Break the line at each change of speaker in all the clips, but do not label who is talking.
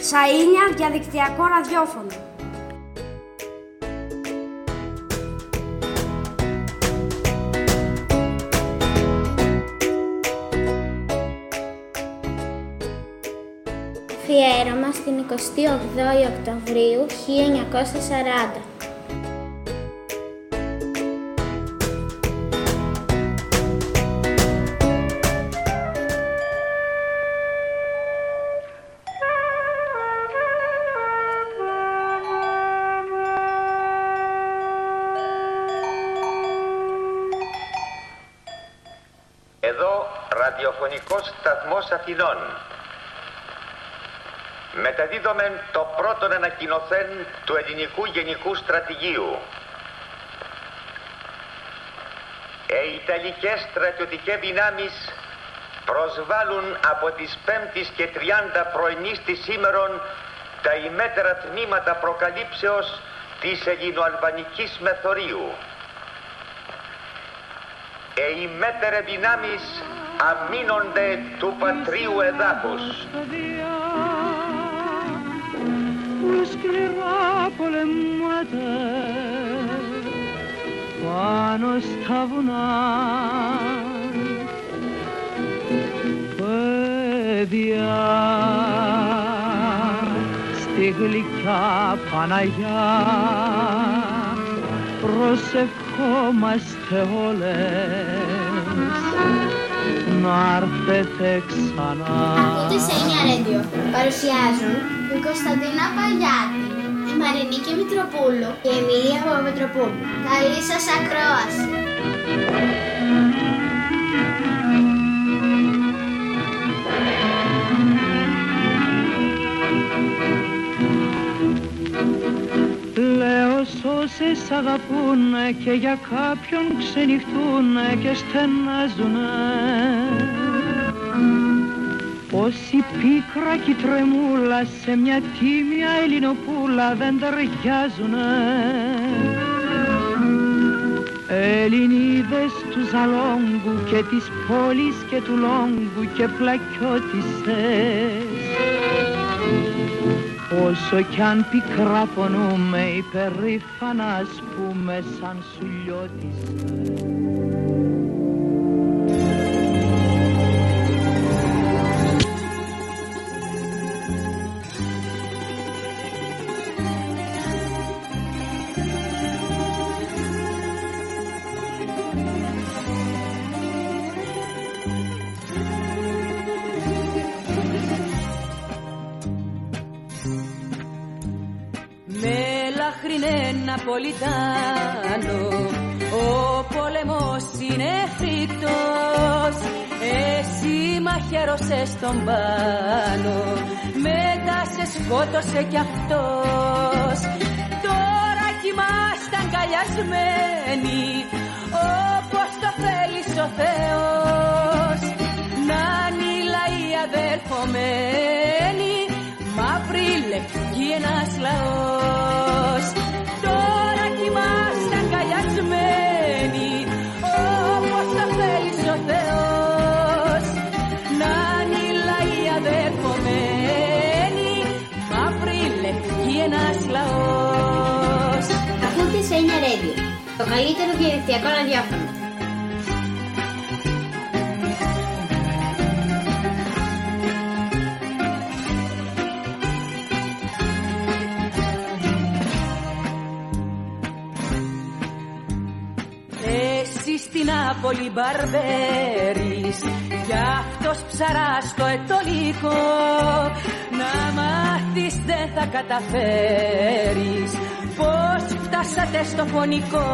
Σαΐνια διαδικτυακό ραδιόφωνο.
Αφιέρωμα στην 28η Οκτωβρίου 1940.
Εδώ ραδιοφωνικός σταθμός Αθηνών. Μεταδίδομεν το πρώτον ανακοινωθέν του ελληνικού γενικού στρατηγίου. Ιταλικές στρατιωτικές δυνάμεις προσβάλλουν από τις 5ης και 30 πρωινής της σήμερον τα ημέτερα τμήματα προκαλύψεως της ελληνοαλβανικής μεθορίου. Ημέτερε δυνάμεις αμήνονται του πατρίου εδάφους.
Σκληρά πολεμάτε πάνω στα βουνά, παιδιά, στη γλυκιά Παναγιά προσευχόμαστε όλες να έρθετε ξανά.
Ακούτε Σαΐνια Radio. Παρουσιάζουν η Κωνσταντίνα Παλιάτη, η Μαρινίκη Μητροπούλου και η Εμίλια Παπαμητροπούλου. Καλή σας ακρόαση.
Λέω σ' όσες αγαπούνε και για κάποιον ξενυχτούνε και στενάζουνε, πως η πίκρα κι η τρεμούλα σε μια τίμια Ελληνοπούλα δεν ταιριάζουνε. Ελληνίδες του Ζαλόγκου και της πόλης και του Λόγκου και πλακιώτισσες, όσο κι αν πικρά πονούμε υπερήφανα ας πούμε σαν σουλιώτισσες.
Ναπολιτάνο, ο πόλεμος είναι φρικτός, εσύ μαχαίρωσες τον πάνω, μετά σε σκότωσε κι αυτός. Τώρα κοιμάστε αγκαλιασμένοι, όπως το θέλεις ο Θεός, να είναι οι λαοί αδερφωμένοι, μαύροι λευκοί ένας λαός. Τώρα κοιμάστε αγκαλιασμένοι, όπως το θέλεις ο Θεός, να είναι οι λαοί αδερφωμένοι, μαύροι λευκοί ένας λαός.
Ακούτε Σαΐνια Radio, το καλύτερο διαδικτυακό ραδιόφωνο.
Στην Νάπολη μπαρβέρεις, κι αυτός ψαρά στο ετωλικό, να μάθεις δεν θα καταφέρεις πως φτάσατε στο φωνικό.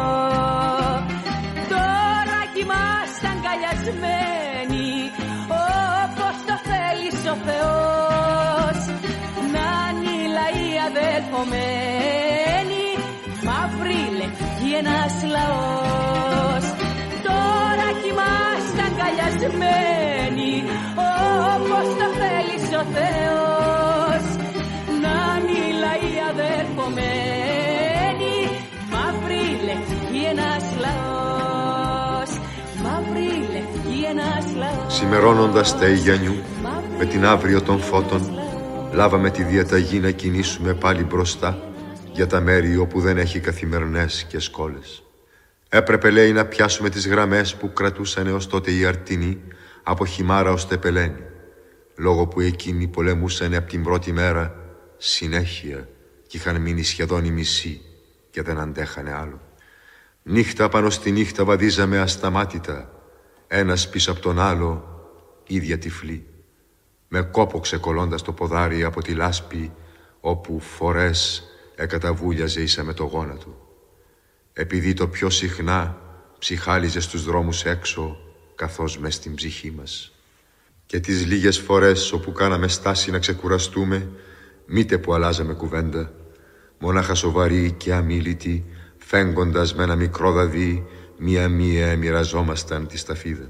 Τώρα κοιμάστε αγκαλιασμένοι, όπως το θέλεις ο Θεός, να είναι οι λαοί αδελφωμένοι, μαύροι λευκοί ένας λαός. Τώρα κοιμάστε αγκαλιασμένοι, όπως το θέλεις ο Θεός, να είναι οι λαοί αδερφωμένοι, μαύροι λευκοί ένας λαός, μαύροι λευκοί ένας λαός.
Σημερώνοντας τα Ιγιανιού με την αύριο των φώτων, Λάβαμε τη διαταγή να κινήσουμε πάλι μπροστά για τα μέρη όπου δεν έχει καθημερινές και σκόλες. Έπρεπε, λέει, να πιάσουμε τις γραμμές που κρατούσαν έως τότε οι Αρτινοί από Χιμάρα ως Τεπελένη, λόγω που εκείνοι πολεμούσαν από την πρώτη μέρα συνέχεια και είχαν μείνει σχεδόν οι μισοί και δεν αντέχανε άλλο. Νύχτα πάνω στη νύχτα βαδίζαμε ασταμάτητα, ένας πίσω από τον άλλο, ίδια τυφλή, με κόπο ξεκολλώντας το ποδάρι από τη λάσπη, όπου φορές εκαταβούλιαζε ίσα με το γόνατο. Επειδή το πιο συχνά ψυχάλιζε στους δρόμους έξω, καθώς μες στην ψυχή μας. Και τις λίγες φορές όπου κάναμε στάση να ξεκουραστούμε, μήτε που αλλάζαμε κουβέντα, μονάχα σοβαροί και αμίλητοι, φέγγοντας με ένα μικρό δαδί, μία-μία μοιραζόμασταν τη σταφίδα.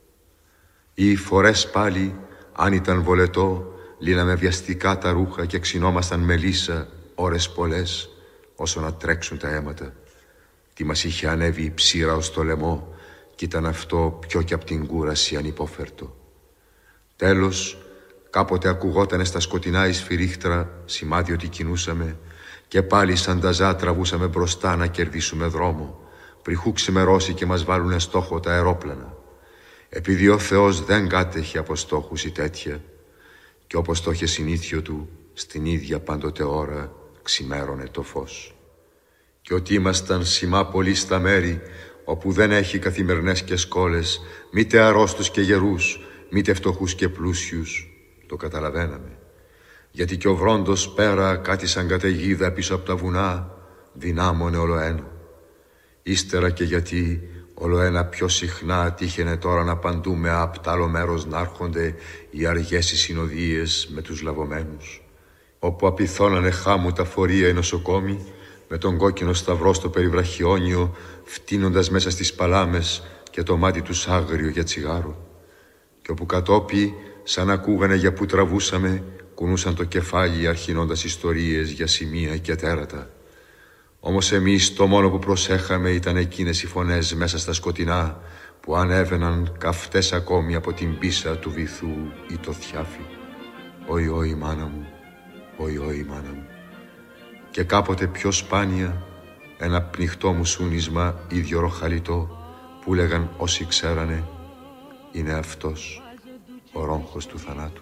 Ή φορές πάλι, αν ήταν βολετό, λύναμε βιαστικά τα ρούχα και ξυνόμασταν με λύσα ώρες πολλές, όσο να τρέξουν τα αίματα. Τι μας είχε ανέβει η ψήρα ως το λαιμό, κι ήταν αυτό πιο κι απ' την κούραση ανυπόφερτο. Τέλος, κάποτε ακουγότανε στα σκοτεινά η σφυρίχτρα, σημάδι ότι κινούσαμε, και πάλι σαν ταζά τραβούσαμε μπροστά να κερδίσουμε δρόμο, πριχού ξημερώσει και μας βάλουνε στόχο τα αερόπλανα. Επειδή ο Θεός δεν κάτεχε από στόχους ή τέτοια, και όπως το είχε συνήθιο του, στην ίδια πάντοτε ώρα ξημέρωνε το φως. Και ότι ήμασταν σημά πολύ στα μέρη όπου δεν έχει καθημερινές και σκόλες, μήτε αρρώστους και γερούς, μήτε φτωχούς και πλούσιους, το καταλαβαίναμε. Γιατί κι ο βρόντος πέρα κάτι σαν καταιγίδα πίσω από τα βουνά δυνάμωνε ολοένα. Ύστερα και γιατί ολοένα πιο συχνά τύχαινε τώρα να απαντούμε απ' τ' άλλο μέρος να έρχονται οι αργές οι συνοδείες με τους λαβωμένους, όπου απειθώνανε χάμου τα φορεία οι νοσοκόμοι με τον κόκκινο σταυρό στο περιβραχιόνιο, φτύνοντας μέσα στις παλάμες και το μάτι τους άγριο για τσιγάρο, και όπου κατόπι σαν ακούγανε για που τραβούσαμε, κουνούσαν το κεφάλι αρχινώντας ιστορίες για σημεία και τέρατα. Όμως εμείς το μόνο που προσέχαμε ήταν εκείνες οι φωνές μέσα στα σκοτεινά που ανέβαιναν καυτές ακόμη από την πίσα του βυθού ή το θιάφι. «Όι, όι, μάνα μου, όι, όι, μάνα μου». Και κάποτε πιο σπάνια ένα πνιχτό μου σούνισμα ίδιο ροχαλιτό που λέγαν όσοι ξέρανε, είναι αυτός ο ρόγχος του θανάτου.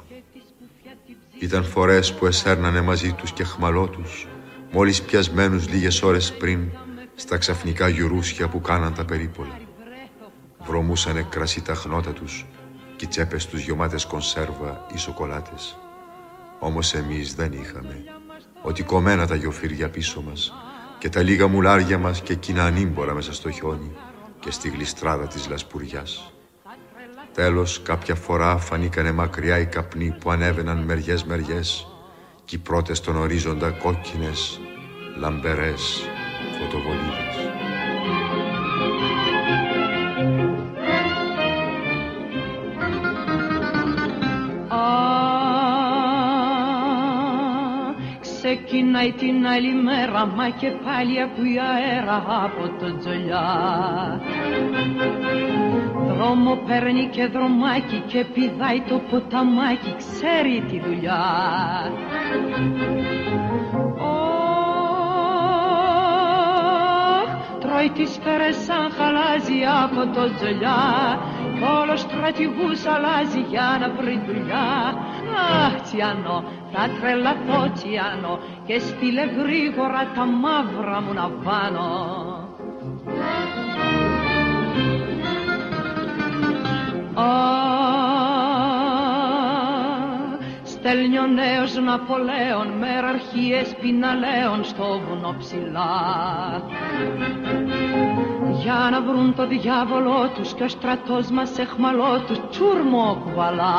Ήταν φορές που εσέρνανε μαζί τους και χμαλώτους, μόλις πιασμένους λίγες ώρες πριν, στα ξαφνικά γιουρούσια που κάναν τα περίπολα. Βρωμούσανε κρασί τα χνότα τους και οι τσέπες τους γεμάτες κονσέρβα ή σοκολάτες. Όμως εμείς δεν είχαμε, ότι κομμένα τα γιοφύρια πίσω μας και τα λίγα μουλάρια μας και εκείνα ανήμπορα μέσα στο χιόνι και στη γλιστράδα της λασπουριάς. Τέλος, κάποια φορά φανήκανε μακριά οι καπνοί που ανέβαιναν μεριές-μεριές κι οι πρώτες στον ορίζοντα κόκκινες, λαμπερές φωτοβολίδες.
Ξεκινάει την άλλη μέρα, μα και πάλι ακούει αέρα από το τζολιά. Δρόμο παίρνει και δρομάκι και πηδάει το ποταμάκι, ξέρει τη δουλειά. Τρώει τις σφαίρες σαν χαλάζει από το τζολιά κι όλος στρατηγούς αλλάζει για να βρει δουλειά. Αχ, Τσιάνο, θα τρελαθώ, Τσιάνο, και στείλε γρήγορα τα μαύρα μου να βάνω. Στέλνει ο νέος Ναπολέων μεραρχίες πιναλέων στο βουνό ψηλά, για να βρουν το διάβολό τους κι ο στρατός μας εχμαλό τους τσούρμο κουβαλά.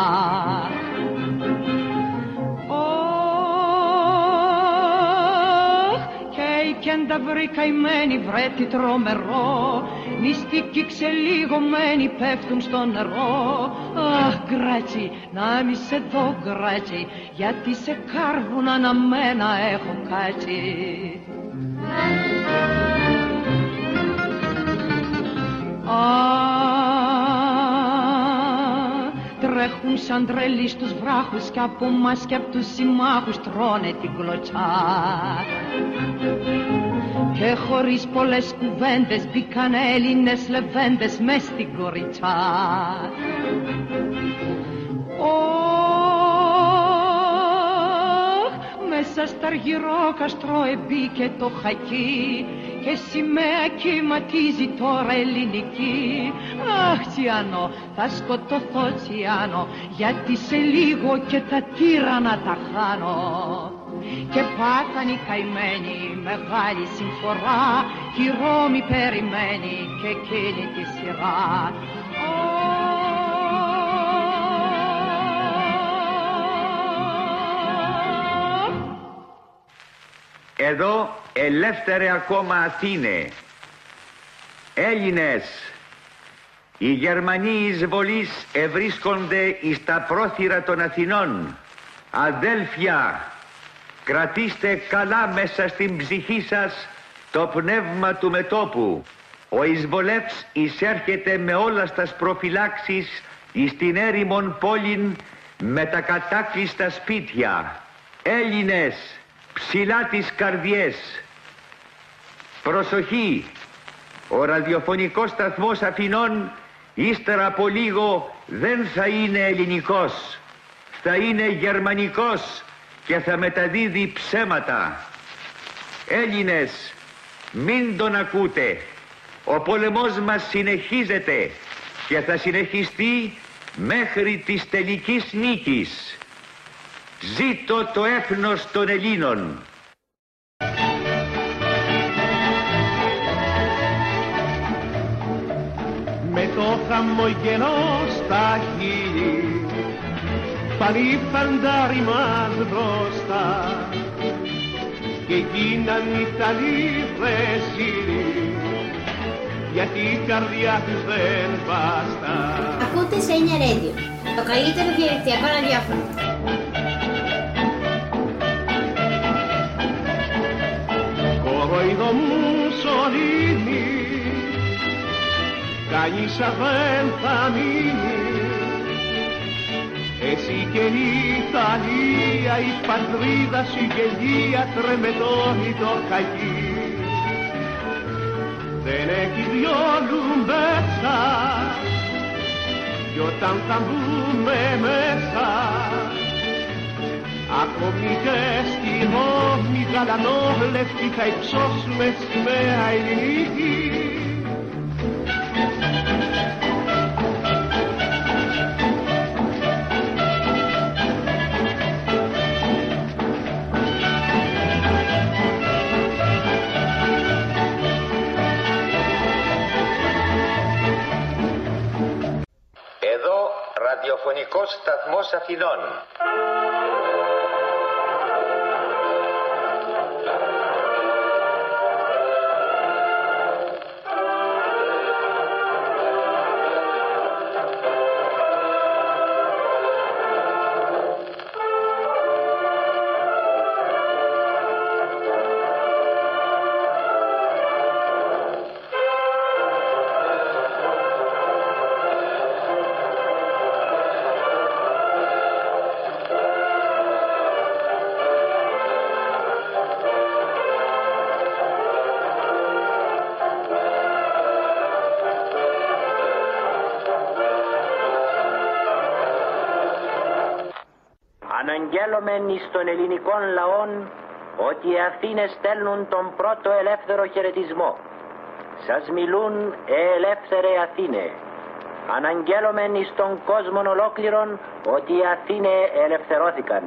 Κι αν τα βρει καημένοι βρέτη τρομερό, μυστικοί ξελιγωμένοι πέφτουν στο νερό. Αχ, γκράτσι, να μη σε δω, γκράτσι, γιατί σε κάρβουν αναμένα έχω κάτσει. τρέχουν σαν τρελοί στους βράχους κι από μας και από τους συμμάχους τρώνε την κλωτσά. Και χωρίς πολλές κουβέντες μπήκαν Έλληνες λεβέντες μες στην κοριτσά. Μέσα στα αργυρόκαστρο εμπήκε το χακί και σημαία κυματίζει τώρα ελληνική. Αχ, Τσιάνο, θα σκοτωθώ, Τσιάνο, γιατί σε λίγο και τα τύρανα τα χάνω. Και πάθαν οι καημένοι μεγάλη συμφορά κι η Ρώμη περιμένει και εκείνη τη σειρά.
Εδώ ελεύθερε ακόμα Αθήνε, Έλληνες, οι Γερμανοί εισβολείς ευρίσκονται εις τα πρόθυρα των Αθηνών. Αδέλφια, κρατήστε καλά μέσα στην ψυχή σας το πνεύμα του μετώπου. Ο εισβολεύς εισέρχεται με όλα στας προφυλάξεις εις την έρημον πόλην με τα κατάκλειστα σπίτια. Έλληνες, ψηλά τις καρδιές. Προσοχή, ο ραδιοφωνικός σταθμός Αθηνών ύστερα από λίγο δεν θα είναι ελληνικός, θα είναι γερμανικός και θα μεταδίδει ψέματα. Έλληνες, μην τον ακούτε. Ο πολεμός μας συνεχίζεται και θα συνεχιστεί μέχρι της τελικής νίκης. Ζήτω το έθνος των Ελλήνων.
Με το χαμογελό στα χείλη πάλι φαντάρι μας μπροστά και γίναν Ιταλοί βρεσίλοι γιατί η καρδιά τους δεν βάστα.
Ακούτε Σένια Radio, το καλύτερο διαδικτυακό ραδιόφωνο.
Κοροϊδό Μουσολίνι, κανείς δεν θα μείνει. Εσύ και η Ιταλία, η πατρίδα σου γελία, τρεμετώνει το χαγί. Δεν έχει διόλου μέσα, κι όταν θα μπούμε μέσα, ακόμη και στη Ρώμη γαλανόλευκη θα υψώσουμε σημαία ελληνική.
Εδώ ραδιοφωνικός σταθμός Αθηνών.
Αναγγέλωμεν εις των ελληνικών λαών ότι οι Αθήνες στέλνουν τον πρώτο ελεύθερο χαιρετισμό. Σας μιλούν ελεύθερε Αθήνε. Αναγγέλωμεν εις τον κόσμον ολόκληρον ότι οι Αθήνε ελευθερώθηκαν.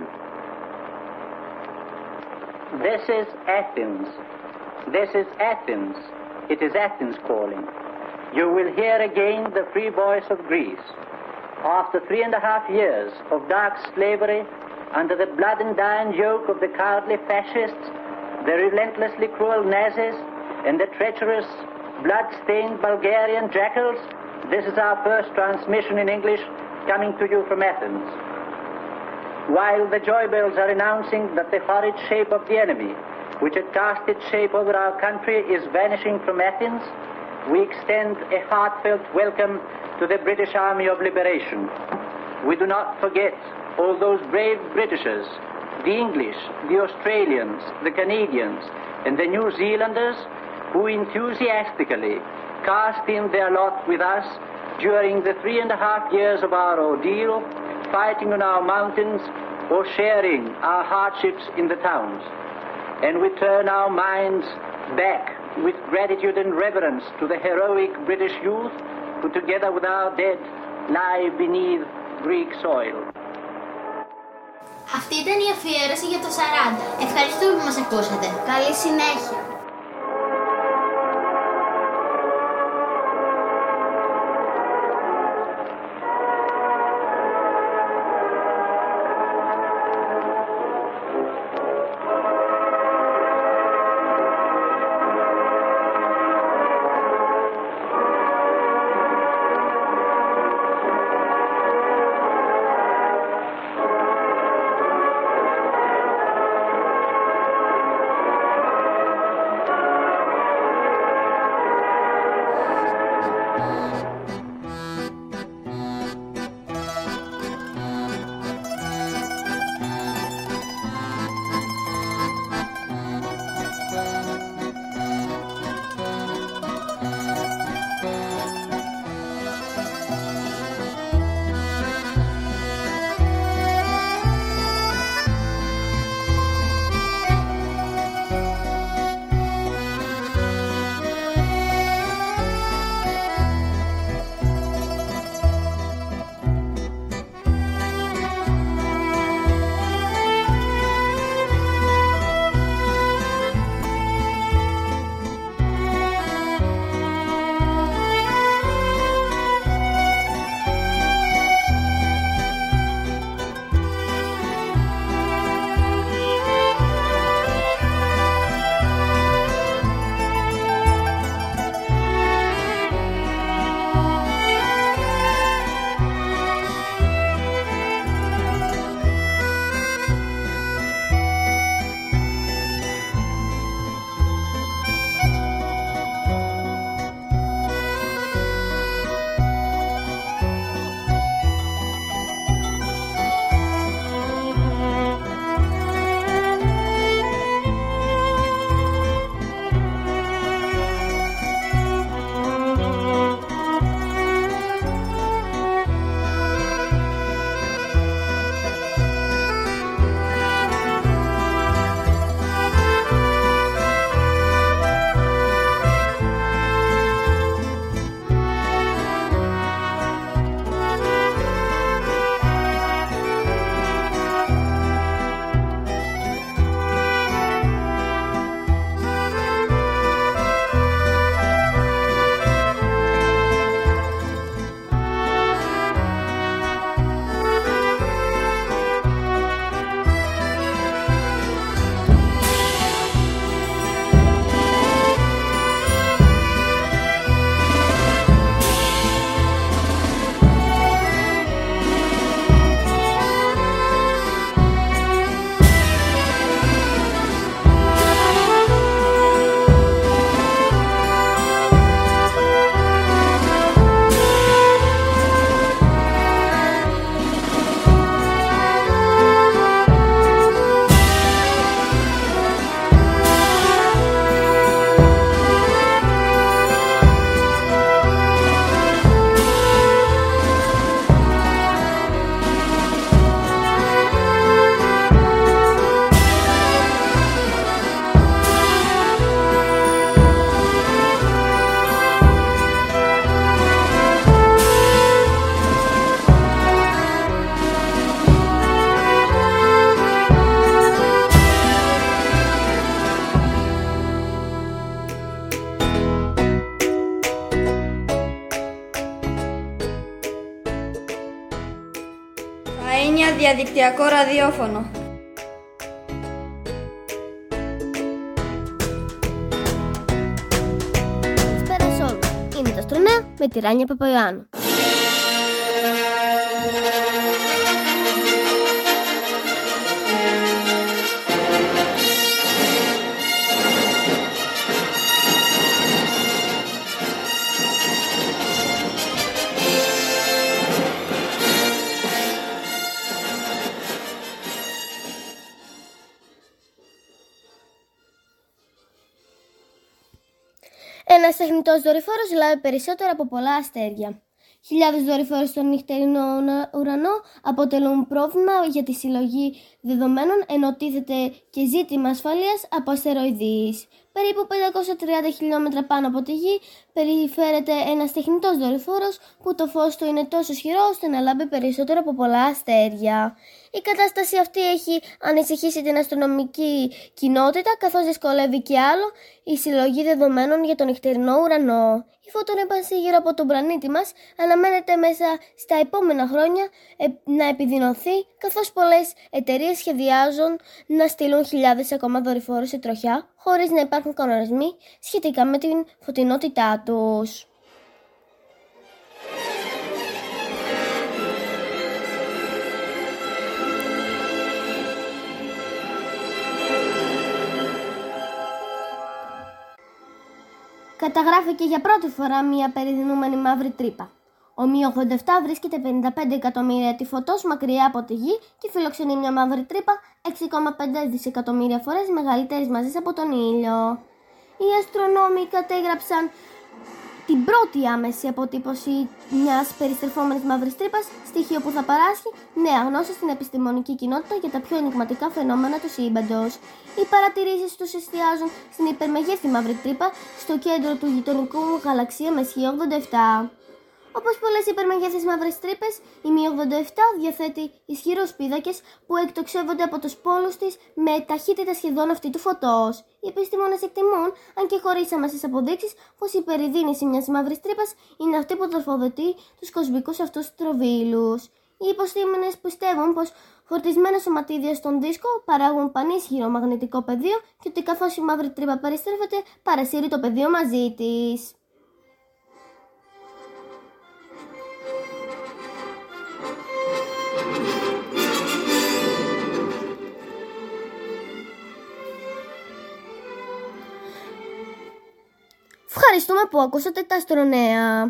This is Athens. This is Athens. It is Athens calling. You will hear again the free voice of Greece. After 3.5 years of dark slavery, under the blood and iron yoke of the cowardly fascists, the relentlessly cruel Nazis, and the treacherous, blood-stained Bulgarian jackals, this is our first transmission in English coming to you from Athens. While the joy bells are announcing that the horrid shape of the enemy, which had cast its shape over our country, is vanishing from Athens, we extend a heartfelt welcome to the British Army of Liberation. we do not forget all those brave Britishers, the English, the Australians, the Canadians, and the New Zealanders who enthusiastically cast in their lot with us during the 3.5 years of our ordeal, fighting on our mountains or sharing our hardships in the towns. And we turn our minds back with gratitude and reverence to the heroic British youth who together with our dead lie beneath Greek soil.
Αυτή ήταν η αφιέρωση για το 40. Ευχαριστούμε που μας ακούσατε. Καλή συνέχεια.
διαδικτυακό ραδιόφωνο.
Καλησπέρα σε όλους. Είναι το Αστρονέα με τη Ράνια Παπαϊωάννου. Ένας τεχνητός δορυφόρος λάβει περισσότερο από πολλά αστέρια. Χιλιάδες δορυφόροι στον νυχτερινό ουρανό αποτελούν πρόβλημα για τη συλλογή δεδομένων, ενώ τίθεται και ζήτημα ασφαλείας από αστεροειδείς. Περίπου 530 χιλιόμετρα πάνω από τη Γη περιφέρεται ένας τεχνητός δορυφόρος που το φως του είναι τόσο ισχυρό ώστε να λάμπει περισσότερο από πολλά αστέρια. Η κατάσταση αυτή έχει ανησυχήσει την αστρονομική κοινότητα, καθώς δυσκολεύει και άλλο η συλλογή δεδομένων για τον νυχτερινό ουρανό. Η φωτορρύπανση γύρω από τον πλανήτη μας αναμένεται μέσα στα επόμενα χρόνια να επιδεινωθεί, καθώς πολλές εταιρείες σχεδιάζουν να στείλουν χιλιάδες ακόμα δορυφόρους σε τροχιά, χωρίς να υπάρχουν κανονισμοί σχετικά με την φωτεινότητά τους. Καταγράφηκε για πρώτη φορά μια περιδεινούμενη μαύρη τρύπα. Ο Μη-87 βρίσκεται 55 εκατομμύρια τυφωτός μακριά από τη Γη και φιλοξενεί μια μαύρη τρύπα 6,5 δισεκατομμύρια φορές μεγαλύτερης μαζής από τον ήλιο. Οι αστρονόμοι κατέγραψαν την πρώτη άμεση αποτύπωση μιας περιστρεφόμενης μαύρης τρύπας, στοιχείο που θα παράσχει νέα γνώση στην επιστημονική κοινότητα για τα πιο ενιγματικά φαινόμενα του σύμπαντος. Οι παρατηρήσεις τους εστιάζουν στην υπερμεγέθη μαύρη τρύπα στο κέντρο του γειτονικού γαλαξία Μεσχείο 87. Όπως πολλές υπερμεγέθεις μαύρες τρύπες, η Μη-87 διαθέτει ισχυρούς πίδακες που εκτοξεύονται από τους πόλους της με ταχύτητα σχεδόν αυτή του φωτός. Οι επιστήμονες εκτιμούν, αν και χωρίς άμεσες αποδείξεις, πως η περιδίνηση μιας μαύρης τρύπας είναι αυτή που τροφοδοτεί τους κοσμικούς αυτούς τροβίλους. Οι επιστήμονες πιστεύουν πως φορτισμένα σωματίδια στον δίσκο παράγουν πανίσχυρο μαγνητικό πεδίο και ότι καθώς η μαύρη τρύπα περιστρέφεται, παρασύρει το πεδίο μαζί της. Ευχαριστούμε που ακούσατε τα αστρονέα.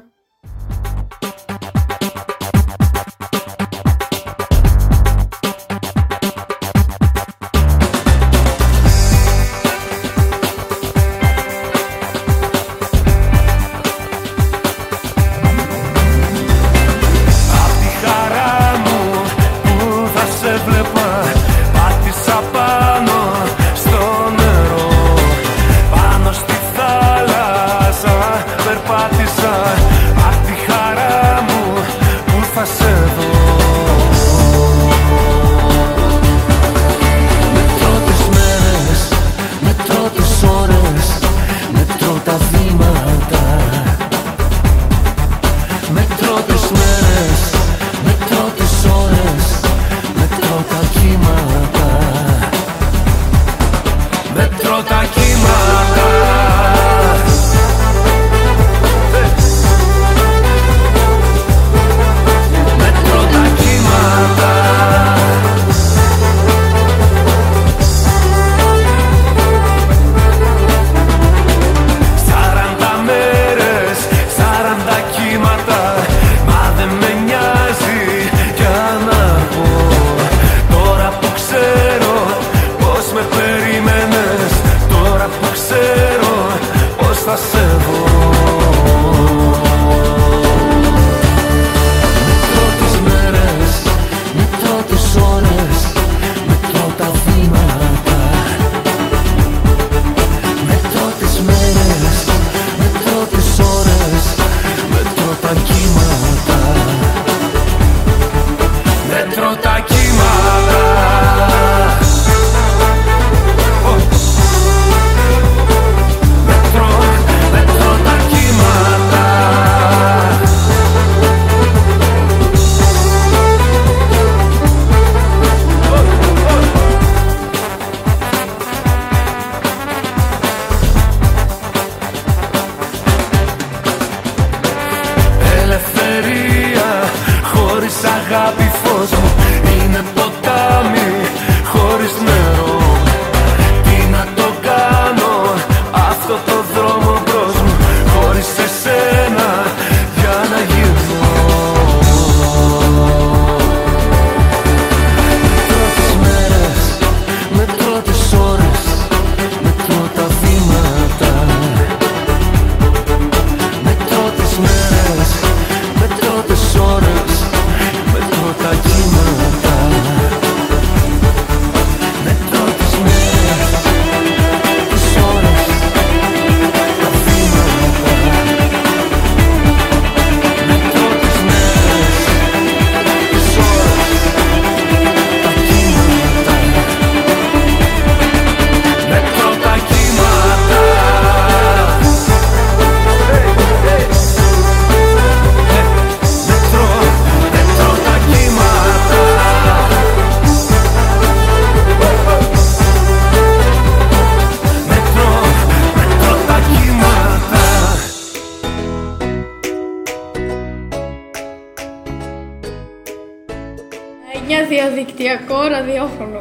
9 διαδικτυακό ραδιόφωνο.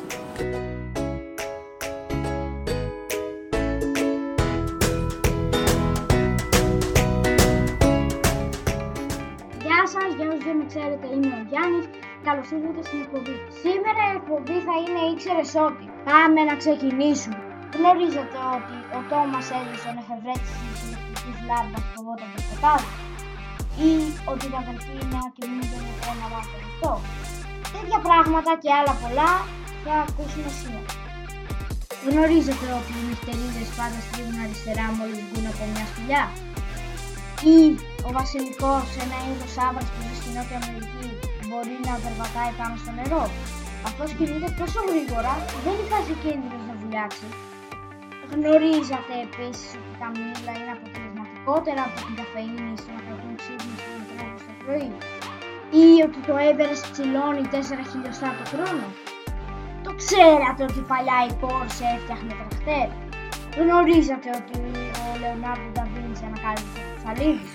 Γεια σας, για όσους δεν με ξέρετε, είμαι ο Γιάννης. Καλώς ήρθατε στην εκπομπή. Σήμερα η εκπομπή θα είναι «Ήξερες ότι». Πάμε να ξεκινήσουμε. Γνωρίζετε ότι ο Τόμας Έντισον εφευρέτησε της ηλεκτρικής λάμπας που φοβόταν το σκοτάδι, ή ότι τα δελφίνια κινούνται με το ένα βάθο αυτό. Τέτοια πράγματα και άλλα πολλά θα ακούσουμε σήμερα. Γνωρίζετε ότι οι νυχτερίδες πάντα στρίβουν αριστερά μόλις βγουν από μια σπηλιά, ή ο βασιλικός, ένα είδος άβρας που ζει στην Νότια Αμερική, μπορεί να περπατάει πάνω στο νερό. Αυτός κινείται τόσο γρήγορα που δεν υπάρχει κίνδυνος να βουλιάξει. Γνωρίζατε επίσης ότι τα μήλα είναι αποτελεσματικότερα από την καφεΐνη στο να κρατούν ξύπνους του ανθρώπου το πρωί, ή ότι το Everest ψηλώνει 4 χιλιοστά το χρόνο. Το ξέρατε ότι παλιά η Porsche έφτιαχνε τρακτέρ. Γνωρίζατε ότι ο Λεωνάρντο ντα Βίντσι ανακάλυψε το ψαλίδι.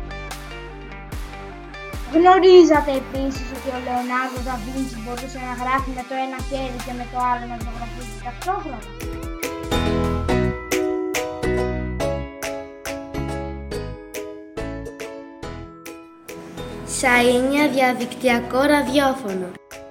Γνωρίζατε επίσης ότι ο Λεωνάρντο ντα Βίντσι μπορούσε να γράφει με το ένα χέρι και με το άλλο να ζωγραφίζει ταυτόχρονα.
Σαΐνια διαδικτυακό ραδιόφωνο.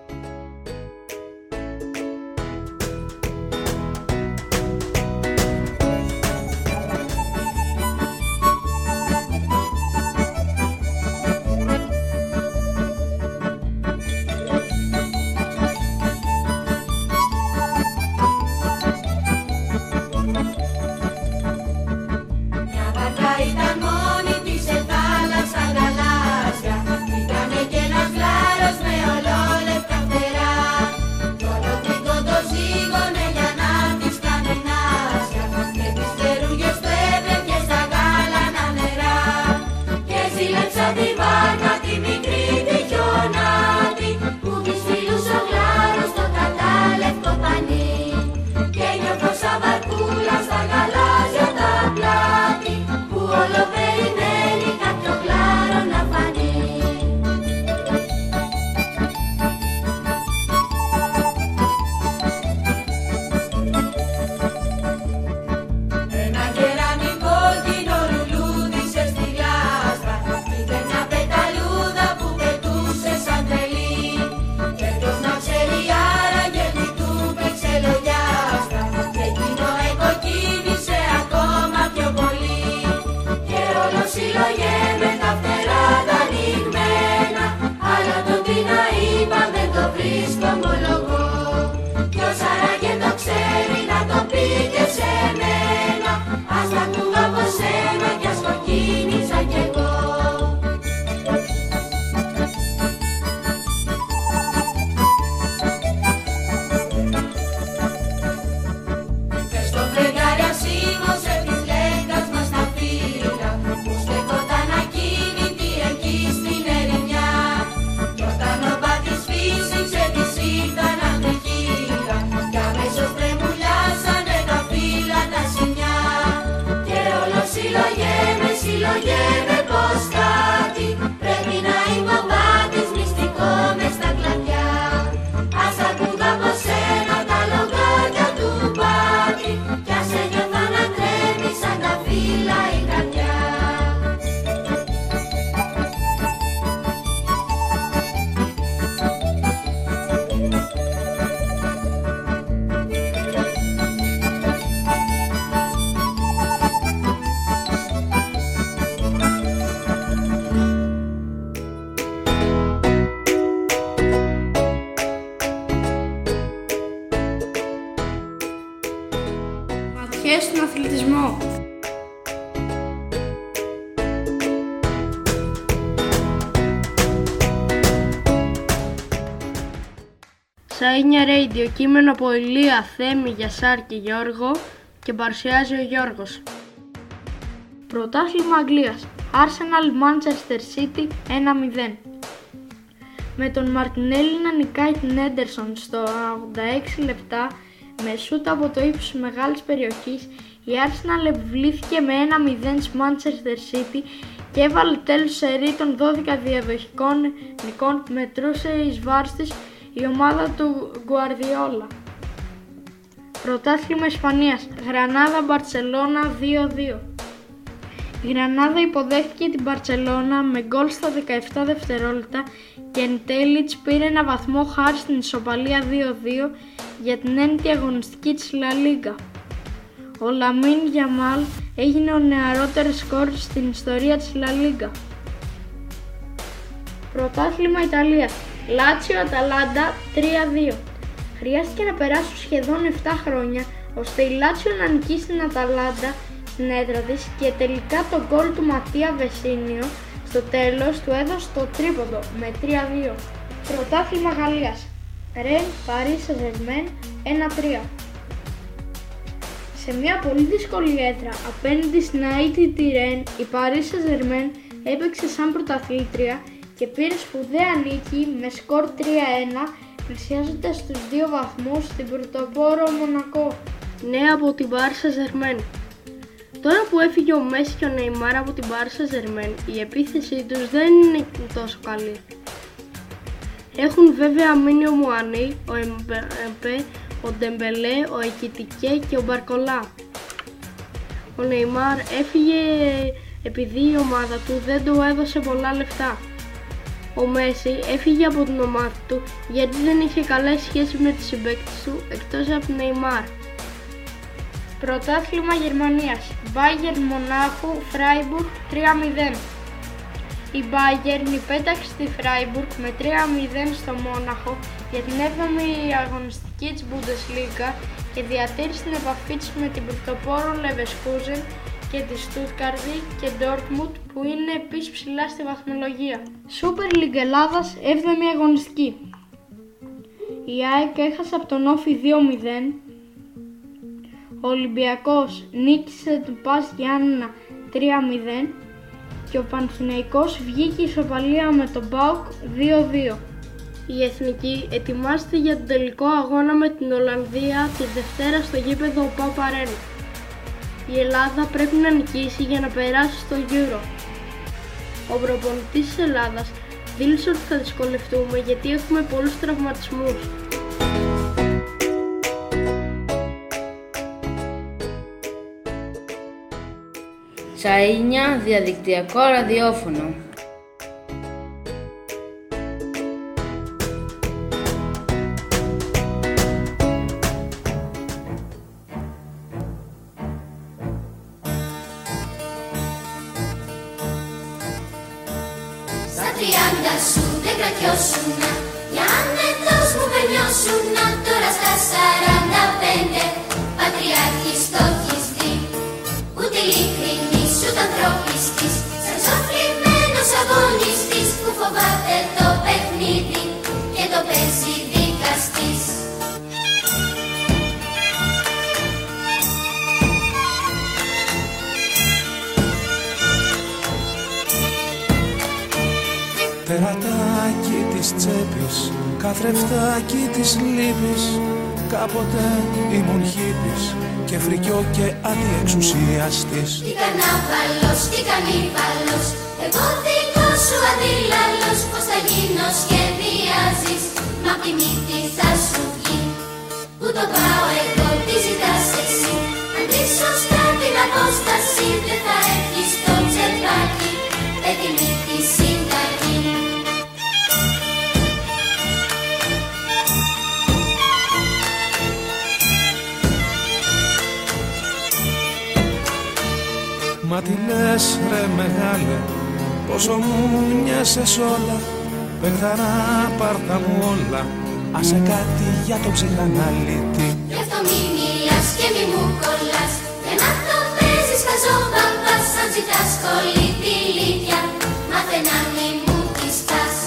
Στον αθλητισμό. Σαΐνια Radio, κείμενο από Ηλία, Θέμη, Γιασάρ και Γιώργο και παρουσιάζει ο Γιώργος. Πρωτάθλημα Αγγλίας. Arsenal Manchester City 1-0. Με τον Μαρτινέλη να νικάει την Έντερσον στο 86 λεπτά με σούτ από το ύψος μεγάλης περιοχής, η Arsenal επιβλήθηκε με 1-0 στη Manchester City και έβαλε τέλος σε σερί των 12 διαδοχικών νικών που μετρούσε εις βάρος της η ομάδα του Γκουαρδιόλα. Πρωτάθλημα Ισπανίας, Γρανάδα Μπαρτσελώνα 2-2. Η Γρανάδα υποδέχτηκε την Μπαρτσελώνα με γκολ στα 17 δευτερόλεπτα και εν τέλει πήρε ένα βαθμό χάρη στην ισοπαλία 2-2 για την 9η αγωνιστική της Λα Λίγκα. Ο Λαμίν Γιαμάλ έγινε ο νεαρότερος σκορ στην ιστορία της Λα Λίγκα. Πρωτάθλημα Ιταλίας, Λάτσιο Αταλάντα 3-2. Χρειάστηκε να περάσουν σχεδόν 7 χρόνια ώστε η Λάτσιο να νικήσει την Αταλάντα στην έδρα της και τελικά το γκολ του Ματία Βεσίνιο στο τέλος του έδωσε το τρίποντο με 3-2. Πρωτάθλημα Γαλλίας, Ρεν Παρί Σεν-Ζερμέν 1-3. Σε μια πολύ δύσκολη έδρα απέναντι στην Αΐτη τη Ρεν, η Παρί Σεν-Ζερμέν έπαιξε σαν πρωταθλήτρια και πήρε σπουδαία νίκη με σκορ 3-1, πλησιάζοντας τους 2 βαθμούς στην πρωτοπόρο Μονακό.
Νέα από την Paris Saint-Germain. Τώρα που έφυγε ο Μέση και ο Νεϊμάρ από την Paris Saint-Germain, η επίθεσή τους δεν είναι τόσο καλή. Έχουν βέβαια μείνει ο Μουανί, ο Εμπέ, ο Ντεμπελέ, ο Εκιτικέ και ο Μπαρκολά. Ο Νεϊμάρ έφυγε επειδή η ομάδα του δεν του έδωσε πολλά λεφτά. Ο Μέση έφυγε από την ομάδα του γιατί δεν είχε καλές σχέσεις με τις συμπαίκτες του εκτός από τον Νεϊμάρ.
Πρωτάθλημα Γερμανίας, Bayern Μονάχου Φράιμπουργκ 3-0. Η Bayern υπέταξε τη Φράιμπουργκ με 3-0 στο Μόναχο για την 7η αγωνιστική της Bundesliga και διατήρησε την επαφή της με την πρωτοπόρο Leverkusen και τη Στούτγκαρδη και Ντόρτμουντ που είναι επίσης ψηλά στη βαθμολογία. Super League Ελλάδας 7η αγωνιστική. Η ΑΕΚ έχασε από τον Όφι 2-0. Ο Ολυμπιακός νίκησε την ΠΑΣ Γιάννενα 3-0 και ο Παναθηναϊκός βγήκε ισοπαλία με τον ΠΑΟΚ 2-2.
Η Εθνική ετοιμάζεται για τον τελικό αγώνα με την Ολλανδία τη Δευτέρα στο γήπεδο ΠΑΟΚ Αρένα. Η Ελλάδα πρέπει να νικήσει για να περάσει στο Euro. Ο προπονητής της Ελλάδας δήλωσε ότι θα δυσκολευτούμε γιατί έχουμε πολλούς τραυματισμούς.
Σαΐνια διαδικτυακό ραδιόφωνο.
Στα 30 σου δεν κρατιώσουνα, για άνετος μου περνιώσουνα, τώρα στα 45 πατριάρχης το έχεις δει, ούτε ειλικρινής ούτε ανθρώπιστης, σαν σοφλημένος αγωνιστής που φοβάται το παιχνίδι και το παίζει δικαστής.
Περατάκι της τσέπης, καθρεφτάκι της λύπης, κάποτε ήμουν χίπης και φρικιό και αντιεξουσιαστής.
Τι κανάβαλος, τι κανίβαλος, εγώ δικός σου αντίλαλος, πως θα γίνω σχεδιάζεις, μα απ' τη μύτη θα σου βγει. Πού το πάω εγώ, τι ζητάς εσύ, αντί σωστά την απόσταση, δεν θα έχεις το τσεπάκι, έτοιμη τη συνταγή.
Μα τι λες ρε μεγάλε, πόσο μου μοιάσες όλα, παιχταρά πάρτα μου όλα, άσε κάτι για το ψυχαναλύτη.
Γι' αυτό μη μιλάς και μη μου κολλάς, για να το παίζεις χαζόμπαμπας, αν ζητάς σχολή τη λύτια, μάθε να μη μου τη σπάς.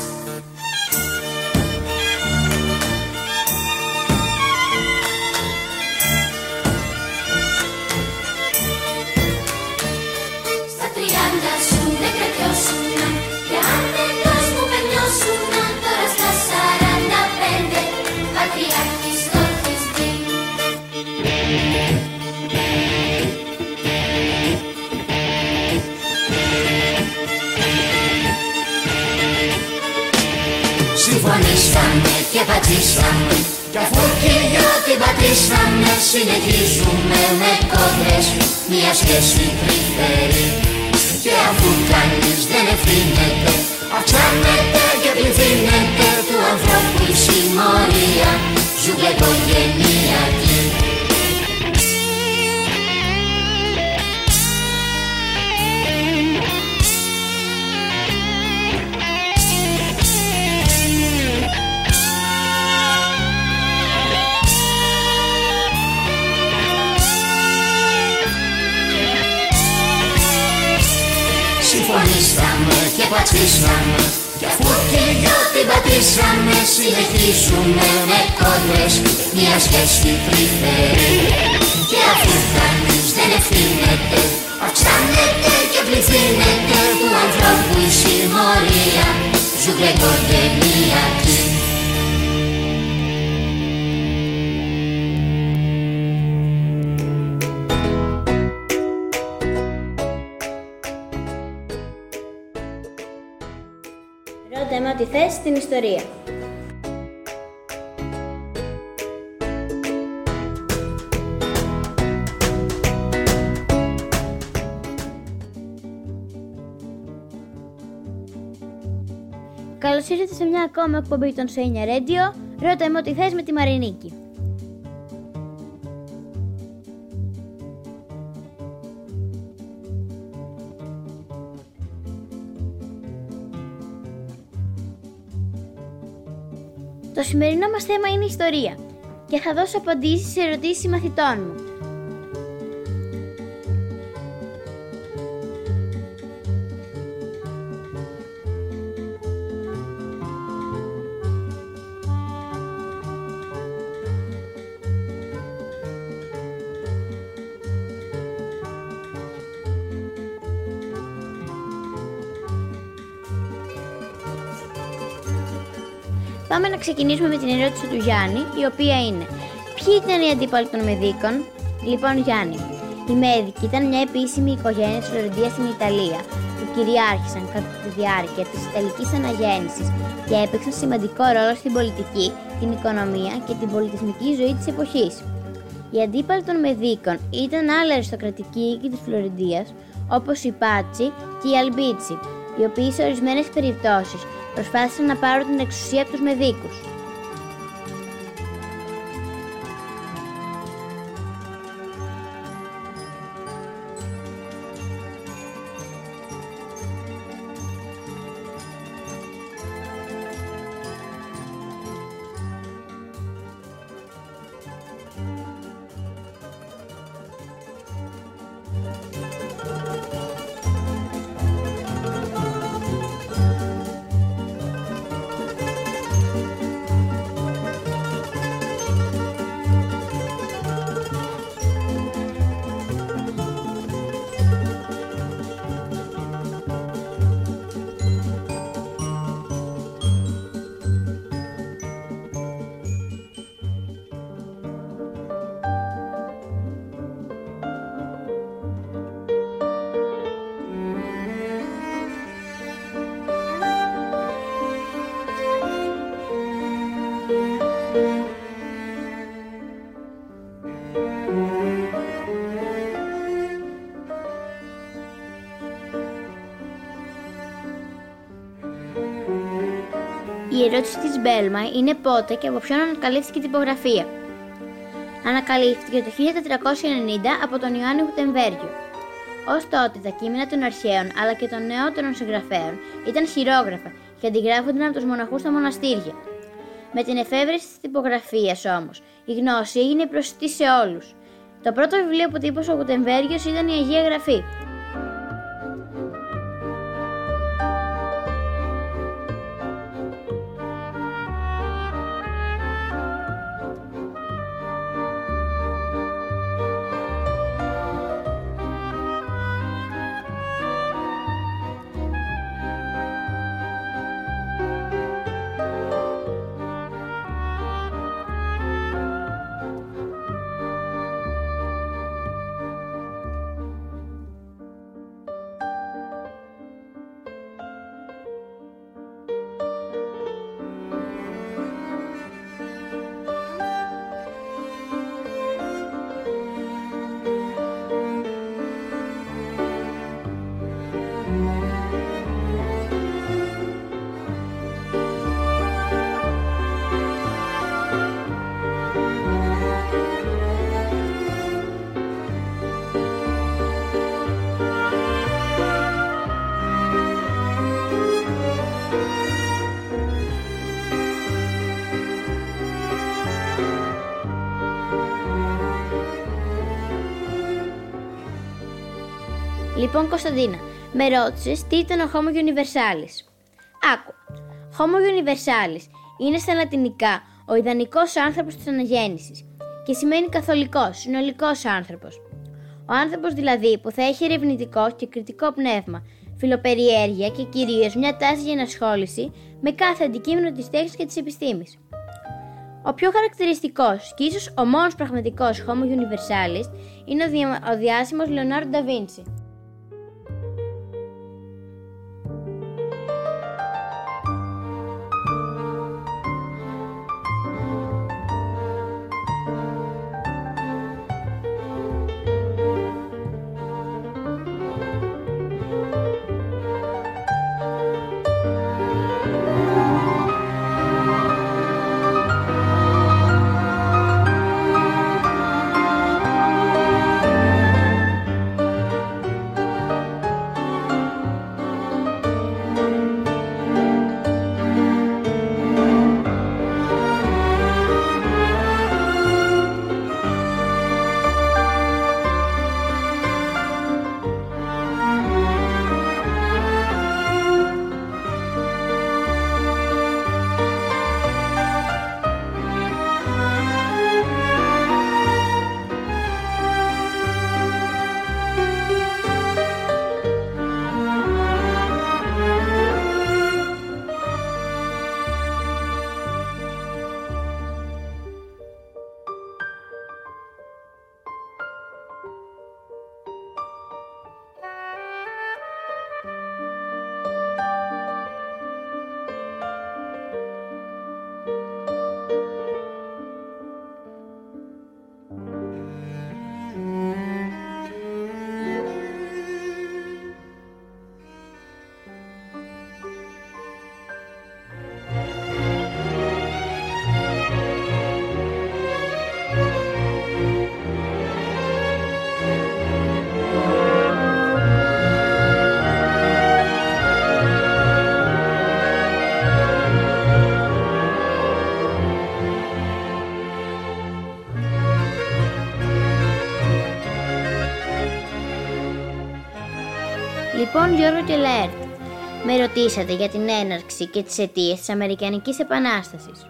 Στα 30 σου δεν κρατιώσουνα, για άνετος μου περνιώσουνα, τώρα στα 45 πατριάρχης το έχεις δει. Συμφωνήσαμε και πατήσαμε, κι αφού και οι δυο την πατήσαμε, συνεχίζουμε με κόντρες μια σχέση τρυφερή. Και αφού κανείς δεν ευθύνεται, αυξάνεται και πληθύνεται του ανθρώπου η συμμορία, ζούμε οικογενειακή. Συμφωνήσαμε και πατήσαμε, κι αφού και οι δυο την πατήσαμε, συνεχίζουμε με κόντρες μια σχέση τρυφερή. Και αφού κανείς δεν ευθύνεται, αυξάνεται και πληθύνεται του ανθρώπου η συμμορία, ζούμε οικογενειακή.
Ρώτα με ό,τι θες στην ιστορία. Καλώς ήρθατε σε μια ακόμα εκπομπή των Σέινια Radio. Ρώτα με ό,τι θες με τη Μαρινίκη. Το σημερινό μας θέμα είναι ιστορία και θα δώσω απαντήσεις σε ερωτήσεις μαθητών μου. Πάμε να ξεκινήσουμε με την ερώτηση του Γιάννη, η οποία είναι: ποιοι ήταν οι αντίπαλοι των Μεδίκων? Λοιπόν, Γιάννη, οι Μέδικοι ήταν μια επίσημη οικογένεια της Φλωρεντίας στην Ιταλία, που κυριάρχησαν κατά τη διάρκεια της Ιταλικής Αναγέννησης και έπαιξαν σημαντικό ρόλο στην πολιτική, την οικονομία και την πολιτισμική ζωή της εποχής. Οι αντίπαλοι των Μεδίκων ήταν άλλοι αριστοκρατικοί οίκοι της Φλωρεντίας, όπως οι Πάτσι και οι Αλμπίτσι, οι οποίοι σε ορισμένες περιπτώσεις προσπάθησαν να πάρουν την εξουσία από τους Μεδίκους. Η ερώτηση της Μπέλμα είναι πότε και από ποιον ανακαλύφθηκε η τυπογραφία. Ανακαλύφθηκε το 1490 από τον Ιωάννη Γουτεμβέργιο. Ως τότε τα κείμενα των αρχαίων αλλά και των νεότερων συγγραφέων ήταν χειρόγραφα και αντιγράφονταν από τους μοναχούς στα μοναστήρια. Με την εφεύρεση της τυπογραφίας όμως, η γνώση έγινε προσιτή σε όλους. Το πρώτο βιβλίο που τύπωσε ο Γουτεμβέργιος ήταν η Αγία Γραφή.
Λοιπόν, Κωνσταντίνα, με ρώτησες τι ήταν ο Homo universalis. Άκου. Homo universalis είναι στα λατινικά ο ιδανικός άνθρωπος της αναγέννησης και σημαίνει καθολικός, συνολικός άνθρωπος. Ο άνθρωπος δηλαδή που θα έχει ερευνητικό και κριτικό πνεύμα, φιλοπεριέργεια και κυρίως μια τάση για ενασχόληση με κάθε αντικείμενο της τέχνης και της επιστήμης. Ο πιο χαρακτηριστικός και ίσως ο μόνος πραγματικός Homo universalis είναι ο διάσημος Λεωνάρντο ντα Βίντσι. Λοιπόν, Γιώργο και Λαέρτ, με ρωτήσατε για την έναρξη και τις αιτίες της Αμερικανικής Επανάστασης.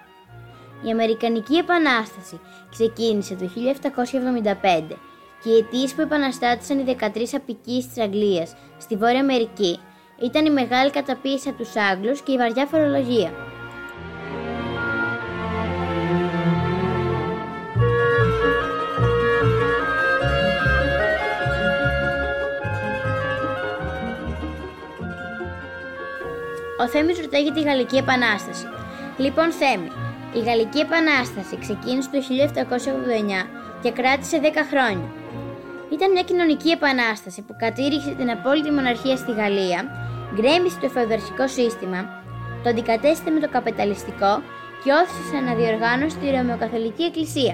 Η Αμερικανική Επανάσταση ξεκίνησε το 1775 και οι αιτίες που επαναστάτησαν οι 13 αποικίες της Αγγλίας στη Βόρεια Αμερική ήταν η μεγάλη καταπίεση από τους Άγγλους και η βαριά φορολογία. Ο Θέμης ρωτάει για τη Γαλλική Επανάσταση. Λοιπόν, Θέμη, η Γαλλική Επανάσταση ξεκίνησε το 1789 και κράτησε 10 χρόνια. Ήταν μια κοινωνική επανάσταση που κατήργησε την απόλυτη μοναρχία στη Γαλλία, γκρέμισε το φεουδαρχικό σύστημα, το αντικατέστησε με το καπιταλιστικό και όθησε σε αναδιοργάνωση τη Ρωμαιοκαθολική Εκκλησία.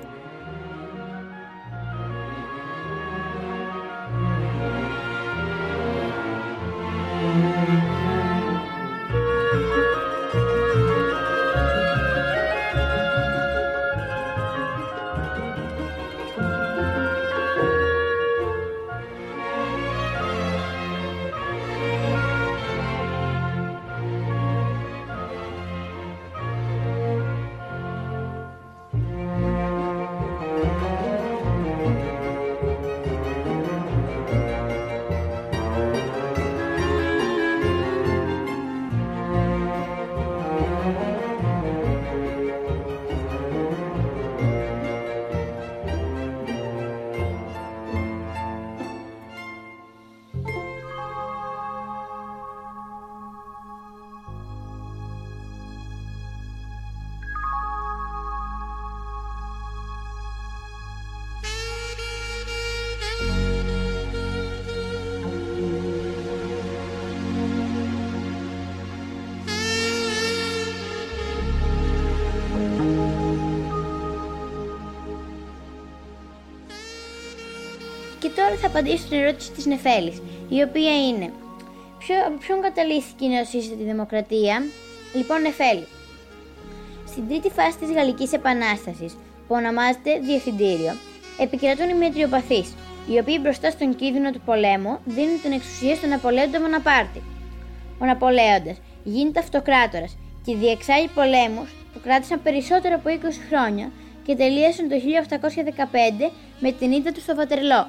Και τώρα θα απαντήσω στην ερώτηση της Νεφέλης, η οποία είναι από ποιον καταλήθηκε η νεοσύστατη δημοκρατία. Λοιπόν, Νεφέλη, στην τρίτη φάση της Γαλλικής Επανάστασης, που ονομάζεται Διευθυντήριο, επικρατούν οι μετριοπαθείς, οι οποίοι μπροστά στον κίνδυνο του πολέμου δίνουν την εξουσία στον Ναπολέοντα Μοναπάρτη. Ο Ναπολέοντας γίνεται αυτοκράτορας και διεξάγει πολέμους που κράτησαν περισσότερο από 20 χρόνια και τελείωσαν το 1815 με την ήττα του στο Βατερλό.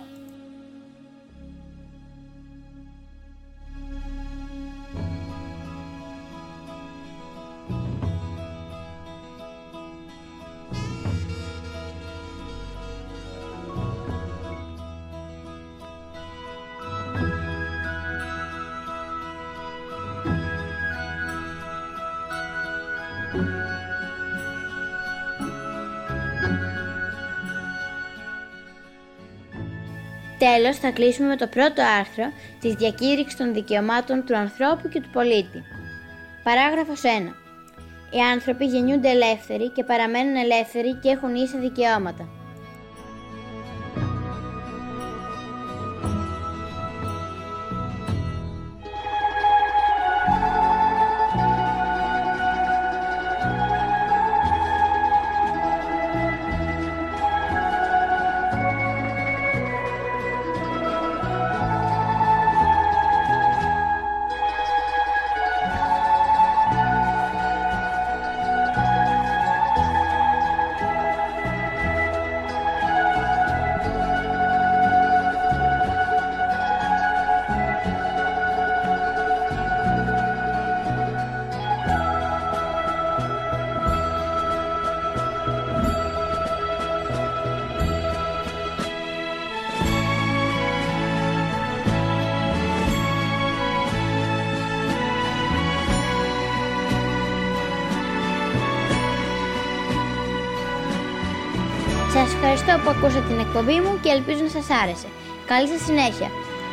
Τέλος, θα κλείσουμε με το πρώτο άρθρο της Διακήρυξης των Δικαιωμάτων του Ανθρώπου και του Πολίτη. Παράγραφος 1. Οι άνθρωποι γεννιούνται ελεύθεροι και παραμένουν ελεύθεροι και έχουν ίσα δικαιώματα. Σας ευχαριστώ που ακούσατε την εκπομπή μου και ελπίζω να σας άρεσε. Καλή σας συνέχεια!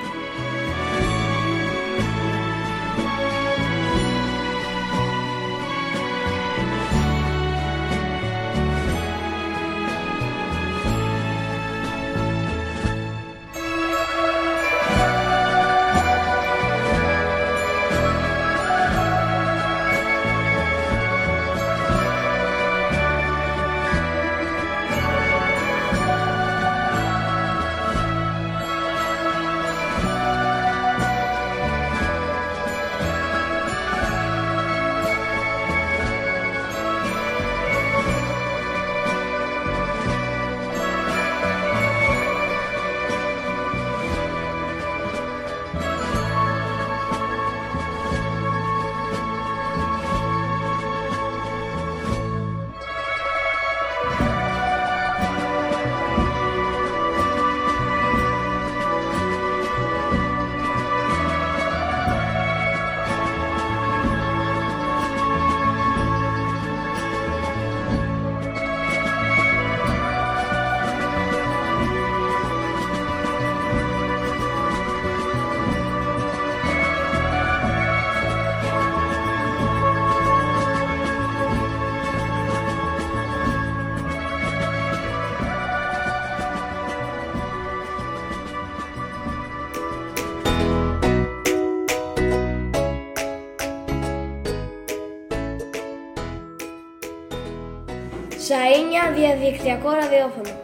Σαΐνια διαδικτυακό ραδιόφωνο.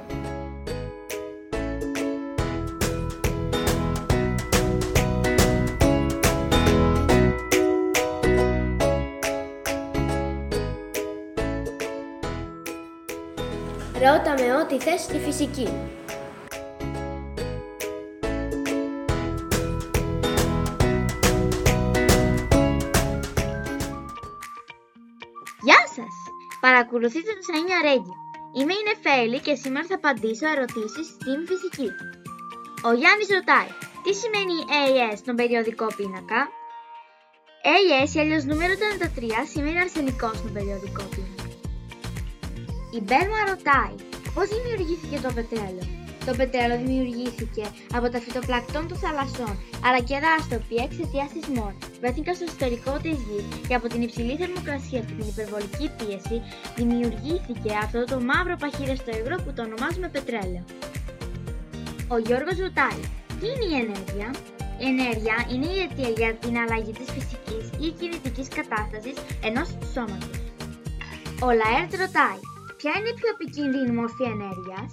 Ρώτα με ό,τι θες στη φυσική.
Γεια σας! Παρακολουθείτε το Σαΐνια Radio. Είμαι η Νεφέλη και σήμερα θα απαντήσω ερωτήσεις στην φυσική. Ο Γιάννης ρωτάει, τι σημαίνει AS στον περιοδικό πίνακα? AS ή αλλιώς νούμερο 33 σημαίνει αρσενικό στον περιοδικό πίνακα. Η Μπέρμα ρωτάει, πώς δημιουργήθηκε το πετρέλαιο? Το πετρέλαιο δημιουργήθηκε από τα φυτοπλακτών των θαλασσών, αλλά και δάστροποι εξαιτίας σεισμών. Βρέθηκαν στο εσωτερικό της γης και από την υψηλή θερμοκρασία και την υπερβολική πίεση δημιουργήθηκε αυτό το μαύρο παχύρευτο υγρό που το ονομάζουμε πετρέλαιο. Ο Γιώργος ρωτάει, τι είναι η ενέργεια? Η ενέργεια είναι η αιτία για την αλλαγή της φυσικής ή κινητικής κατάστασης ενός σώματος. Ο Λαέρτ ρωτάει, ποια είναι η πιο επικίνδυνη μορφή ενέργειας?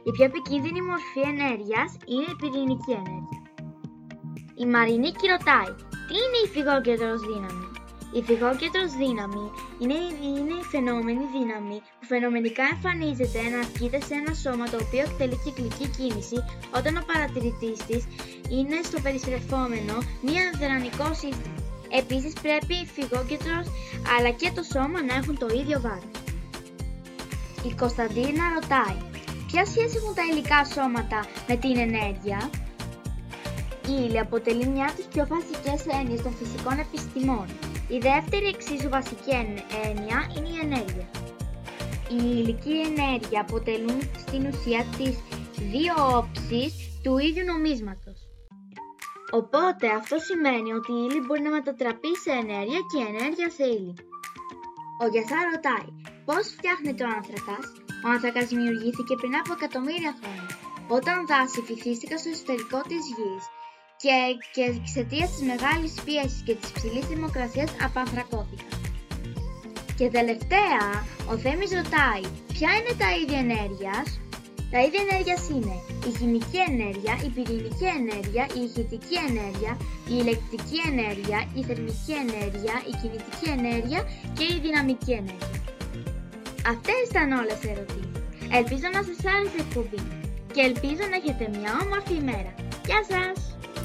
Η πιο επικίνδυνη μορφή ενέργειας είναι η πυρηνική ενέργεια. Η Μαρινίκη ρωτάει, τι είναι η φυγόκεντρος δύναμη? Η φυγόκεντρος δύναμη είναι η φαινόμενη δύναμη που φαινομενικά εμφανίζεται να ασκείται σε ένα σώμα το οποίο εκτελεί κυκλική κίνηση όταν ο παρατηρητής της είναι στο περιστρεφόμενο μη αδρανικό σύστημα. Επίσης πρέπει η φυγόκεντρος αλλά και το σώμα να έχουν το ίδιο βάρος. Η Κωνσταντίνα ρωτάει, ποια σχέση έχουν τα υλικά σώματα με την ενέργεια? Η ύλη αποτελεί μια από τις πιο βασικές έννοιες των φυσικών επιστημών. Η δεύτερη εξίσου βασική έννοια είναι η ενέργεια. Η υλική ενέργεια αποτελούν στην ουσία τις δύο όψεις του ίδιου νομίσματος. Οπότε αυτό σημαίνει ότι η ύλη μπορεί να μετατραπεί σε ενέργεια και η ενέργεια σε ύλη. Ο Γιασά ρωτάει, πώς φτιάχνεται ο άνθρακας? Ο άνθρακας δημιουργήθηκε πριν από εκατομμύρια χρόνια, όταν δάση φυθίστηκαν στο εσωτερικό της γης και εξαιτίας της μεγάλης πίεσης και της υψηλής θερμοκρασίας απανθρακώθηκαν. Και τελευταία, ο Θέμης ρωτάει, ποια είναι τα είδη ενέργειας? Τα είδη ενέργειας είναι η χημική ενέργεια, η πυρηνική ενέργεια, η ηχητική ενέργεια, η ηλεκτρική ενέργεια, η θερμική ενέργεια, η κινητική ενέργεια και η δυναμική ενέργεια. Αυτές ήταν όλες οι ερωτήσεις. Ελπίζω να σας άρεσε η εκπομπή και ελπίζω να έχετε μια όμορφη ημέρα. Γεια σας!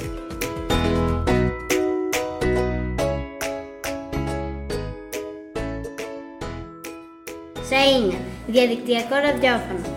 Σαΐνια, διαδικτυακό ραδιόφωνο.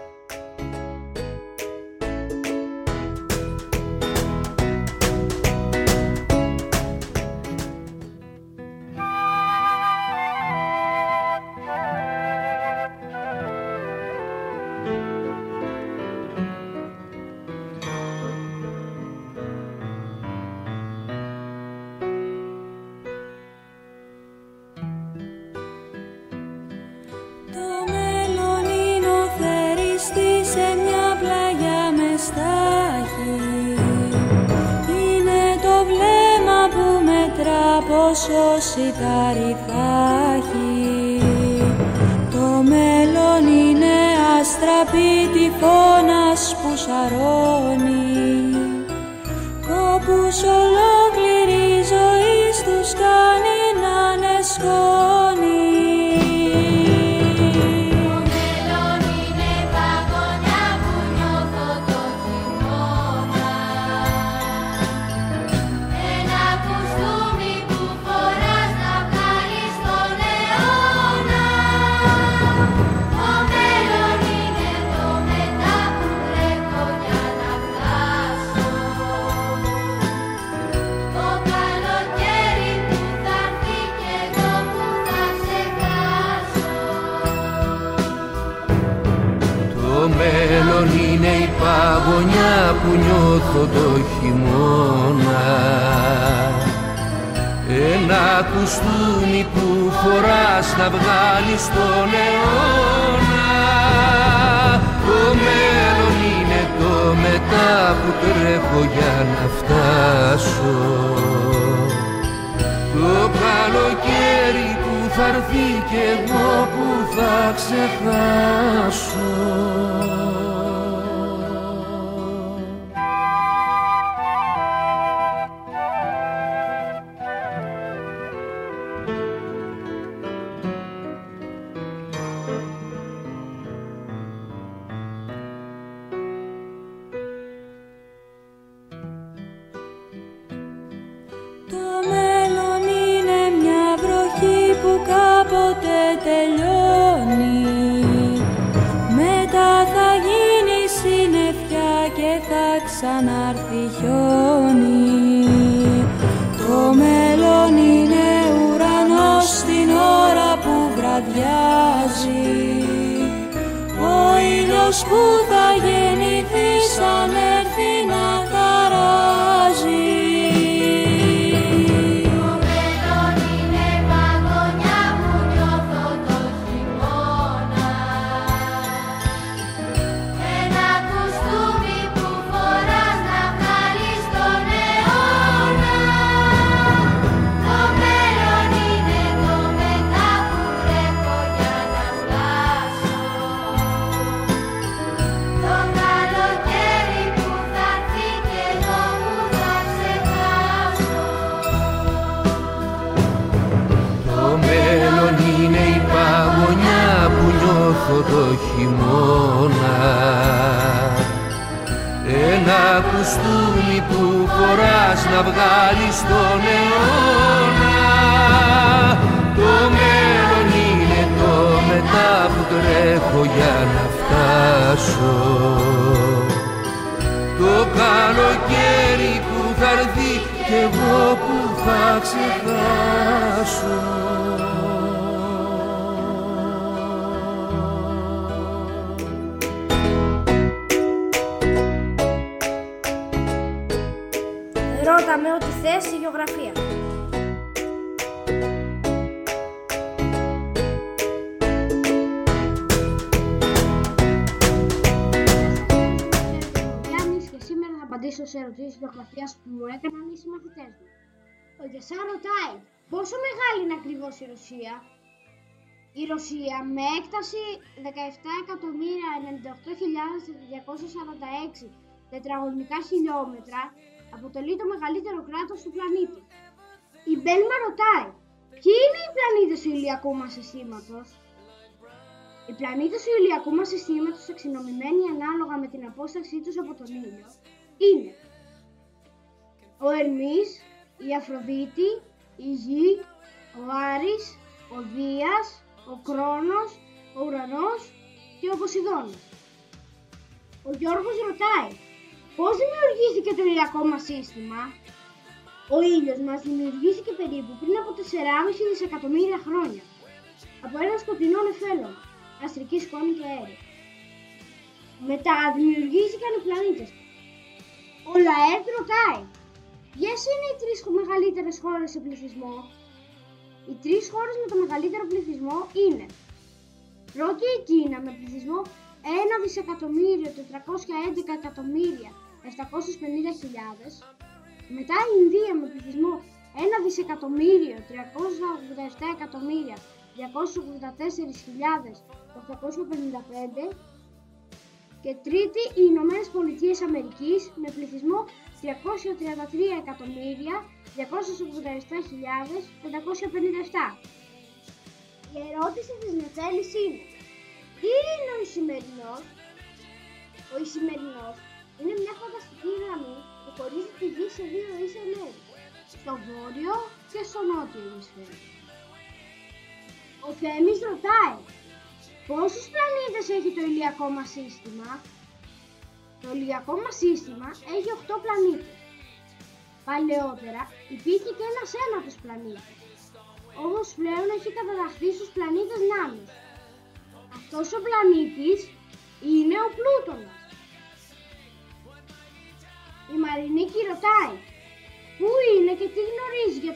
Πόσο σιτάρι θα έχει. Το μέλλον είναι άστραπη τυφώνας που σαρώνει. Κόπους ολόκληρη ζωή τους κάνει να είναι σκόνη.
Είναι η παγωνιά που νιώθω το χειμώνα. Ένα κουστούμι που φοράς να βγάλεις τον αιώνα. Το μέλλον είναι το μετά που τρέχω για να φτάσω. Το καλοκαίρι που θα έρθει κι εγώ που θα ξεχάσω.
Ξανάρθει χιόνι. Το μέλλον είναι ουρανός την ώρα που βραδιάζει. Ο ήλιος που θα γεννηθεί σαν έρθει να χαράζει.
Το
το χειμώνα. Ένα κουστούμι που φοράς να βγάλεις τον αιώνα. Το μέλλον είναι το μετά που τρέχω για να φτάσω. Το καλοκαίρι που θα έρθει κι εγώ που θα ξεχάσω.
Ρώτα με ό,τι θες στη γεωγραφία. Και σήμερα θα απαντήσω σε ερωτήσεις γεωγραφίας που μου έκαναν οι συμμαθητές μου. Ο Γεσά ρωτάει πόσο μεγάλη είναι ακριβώς η Ρωσία. Η Ρωσία με έκταση 17.098.246 τετραγωνικά χιλιόμετρα αποτελεί το μεγαλύτερο κράτος του πλανήτη. Η Μπέλμα ρωτάει ποιοι είναι οι πλανήτες του ηλιακού μας συστήματος. Οι πλανήτες του ηλιακού μας συστήματος, αξινομημένοι ανάλογα με την απόστασή τους από τον ήλιο, είναι ο Ερμής, η Αφροδίτη, η Γη, ο Άρης, ο Δίας, ο Κρόνος, ο Ουρανός και ο Ποσειδώνας. Ο Γιώργος ρωτάει πώς δημιουργήθηκε το ηλιακό μας σύστημα. Ο ήλιος μας δημιουργήθηκε περίπου πριν από 4,5 δισεκατομμύρια χρόνια από ένα σκοτεινό νεφέλωμα, αστρική σκόνη και αέριο. Μετά δημιουργήθηκαν οι πλανήτες. Ο Λαέρτ ρωτάει ποιες είναι οι 3 μεγαλύτερες χώρες σε πληθυσμό. Οι 3 χώρες με το μεγαλύτερο πληθυσμό είναι πρώτη η Κίνα με πληθυσμό 1.411.750.000, μετά η Ινδία με πληθυσμό 1.287.284.855 και τρίτη οι Ηνωμένες Πολιτείες Αμερικής με πληθυσμό 333.287.557. Η ερώτηση της Νεφέλης είναι τι είναι ο Ισημερινός. Ο Ισημερινός είναι μια φανταστική γραμμή που χωρίζει τη Γη σε 2 ίσια μέρη, στο βόρειο και στο νότιο ημισφαίρο. Ο Θέμης ρωτάει πόσους πλανήτες έχει το ηλιακό μας σύστημα. Το ηλιακό μας σύστημα έχει 8 πλανήτες. Παλαιότερα υπήρχε και ένας ένατος πλανήτης, όμως πλέον έχει καταταχθεί στους πλανήτες νάνους. Αυτός ο πλανήτης είναι ο Πλούτονας. Η Μαρινίκη ρωτάει πού είναι και τι γνωρίζει για